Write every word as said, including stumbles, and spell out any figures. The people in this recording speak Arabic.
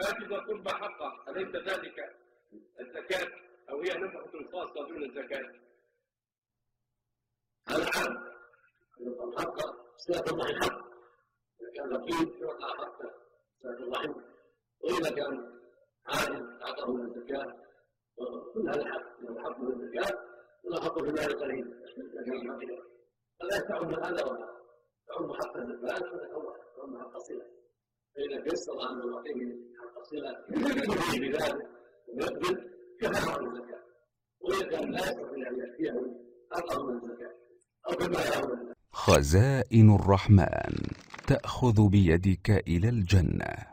وآت ذا القربى حقه، أليس ذلك الزكاة أو هي نفقة خاصة دون الزكاة؟ هذا عام، الحق صلة الرحم حق، إذا كان فقير يعطى حقه صلة الرحم، وإذا كان عاجز أعطاه من الزكاة، كل هذا حق، له حق من الزكاة وله حق في المال القليل إذا كان فقيرا، فلا تعم هذا ولا تعم حق الزكاة ولا تعم حق الصلة، فإذا تيسر أن يعطيه حق الصلة بذلك ويقبل كفى عن الزكاة، وإذا كان لا يستطيع أن يأتيه أعطاه من الزكاة أو كما يعلم. خزائن الرحمن تأخذ بيدك إلى الجنة.